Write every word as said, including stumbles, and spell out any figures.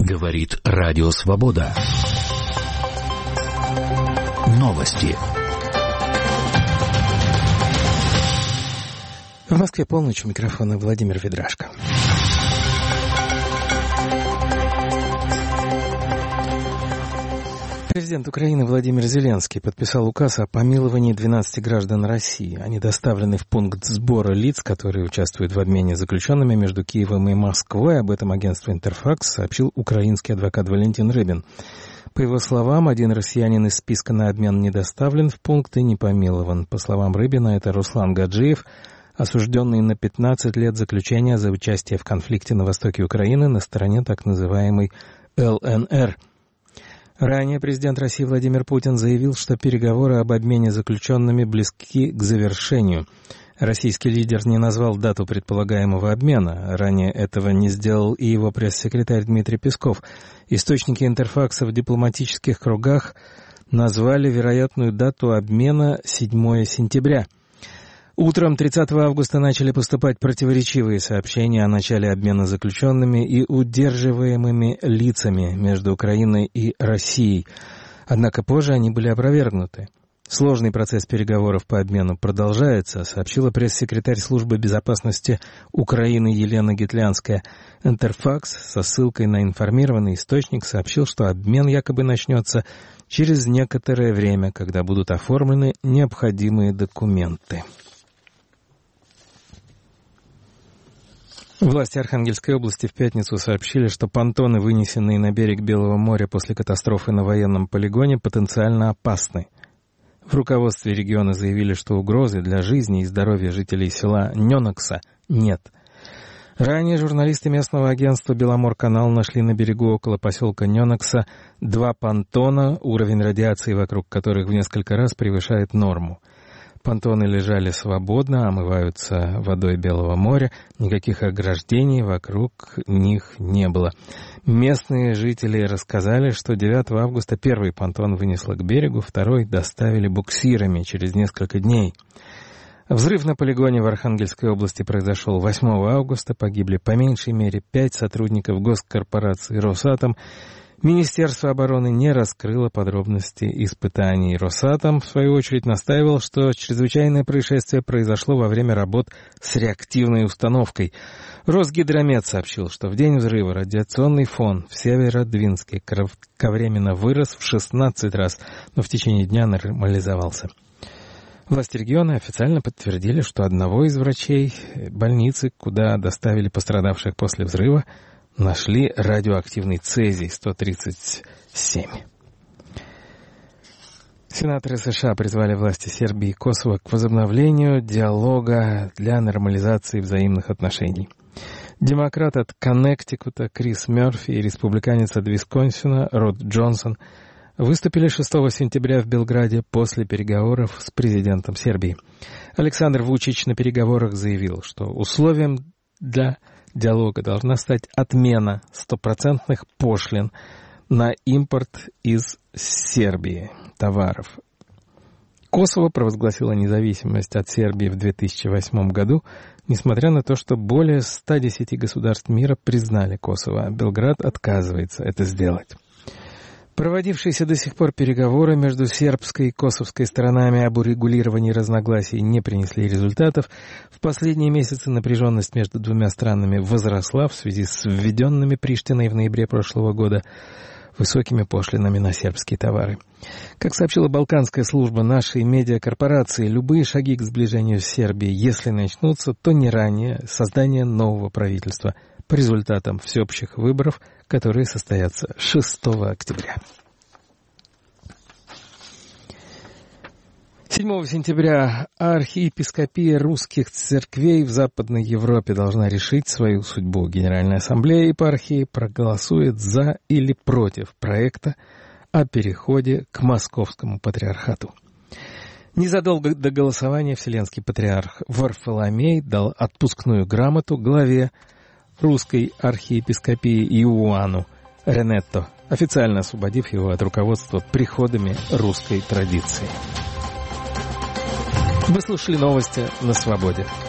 Говорит Радио Свобода. Новости. В Москве полночь, у микрофона Владимир Ведрашко. Президент Украины Владимир Зеленский подписал указ о помиловании двенадцати граждан России. Они доставлены в пункт сбора лиц, которые участвуют в обмене заключенными между Киевом и Москвой. Об этом агентство «Интерфакс» сообщил украинский адвокат Валентин Рыбин. По его словам, один россиянин из списка на обмен не доставлен в пункт и не помилован. По словам Рыбина, это Руслан Гаджиев, осужденный на пятнадцать лет заключения за участие в конфликте на востоке Украины на стороне так называемой эл эн эр. Ранее президент России Владимир Путин заявил, что переговоры об обмене заключенными близки к завершению. Российский лидер не назвал дату предполагаемого обмена. Ранее этого не сделал и его пресс-секретарь Дмитрий Песков. Источники «Интерфакса» в дипломатических кругах назвали вероятную дату обмена седьмого сентября. Утром тридцатого августа начали поступать противоречивые сообщения о начале обмена заключенными и удерживаемыми лицами между Украиной и Россией. Однако позже они были опровергнуты. Сложный процесс переговоров по обмену продолжается, сообщила пресс-секретарь службы безопасности Украины Елена Гитлянская. Интерфакс со ссылкой на информированный источник сообщил, что обмен якобы начнется через некоторое время, когда будут оформлены необходимые документы. Власти Архангельской области в пятницу сообщили, что понтоны, вынесенные на берег Белого моря после катастрофы на военном полигоне, потенциально опасны. В руководстве региона заявили, что угрозы для жизни и здоровья жителей села Нёнокса нет. Ранее журналисты местного агентства «Беломорканал» нашли на берегу около поселка Нёнокса два понтона, уровень радиации вокруг которых в несколько раз превышает норму. Понтоны лежали свободно, омываются водой Белого моря, никаких ограждений вокруг них не было. Местные жители рассказали, что девятого августа первый понтон вынесло к берегу, второй доставили буксирами через несколько дней. Взрыв на полигоне в Архангельской области произошел восьмого августа, погибли по меньшей мере пять сотрудников госкорпорации «Росатом». Министерство обороны не раскрыло подробности испытаний. Росатом, в свою очередь, настаивал, что чрезвычайное происшествие произошло во время работ с реактивной установкой. Росгидромет сообщил, что в день взрыва радиационный фон в Северодвинске кратковременно вырос в шестнадцать раз, но в течение дня нормализовался. Власти региона официально подтвердили, что одного из врачей больницы, куда доставили пострадавших после взрыва, нашли радиоактивный цезий сто тридцать семь. Сенаторы США призвали власти Сербии и Косово к возобновлению диалога для нормализации взаимных отношений. Демократ от Коннектикута Крис Мерфи и республиканец от Висконсина Род Джонсон выступили шестого сентября в Белграде после переговоров с президентом Сербии. Александр Вучич на переговорах заявил, что условием для диалога должна стать отмена стопроцентных пошлин на импорт из Сербии товаров. Косово провозгласило независимость от Сербии в две тысячи восьмом году, несмотря на то, что более ста десяти государств мира признали Косово. Белград отказывается это сделать. Проводившиеся до сих пор переговоры между сербской и косовской сторонами об урегулировании разногласий не принесли результатов. В последние месяцы напряженность между двумя странами возросла в связи с введенными Приштиной в ноябре прошлого года высокими пошлинами на сербские товары. Как сообщила Балканская служба нашей медиакорпорации, любые шаги к сближению с Сербией, если начнутся, то не ранее создания нового правительства по результатам всеобщих выборов, которые состоятся шестого октября. седьмого сентября архиепископия русских церквей в Западной Европе должна решить свою судьбу. Генеральная ассамблея епархии проголосует за или против проекта о переходе к Московскому патриархату. Незадолго до голосования Вселенский патриарх Варфоломей дал отпускную грамоту главе русской архиепископии Иоанну Ренетто, официально освободив его от руководства приходами русской традиции. Вы слушали новости на Свободе.